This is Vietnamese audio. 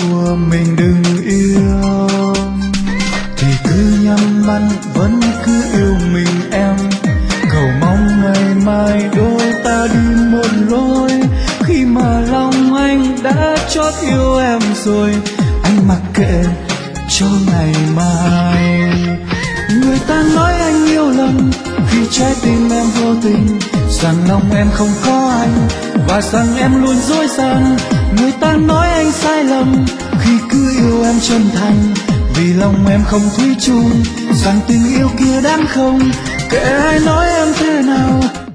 của mình đừng yêu thì cứ nhắm mắt vẫn cứ yêu mình em. Cầu mong ngày mai đôi ta đi một lối, khi mà lòng anh đã chót yêu em rồi, anh mặc kệ cho ngày mai. Người ta nói anh yêu lầm khi trái tim em vô tình, rằng lòng em không có anh và rằng em luôn dối gian. Người ta nói anh sai lầm khi cứ yêu em chân thành, vì lòng em không thủy chung, rằng tình yêu kia đáng không. Kệ ai nói em thế nào,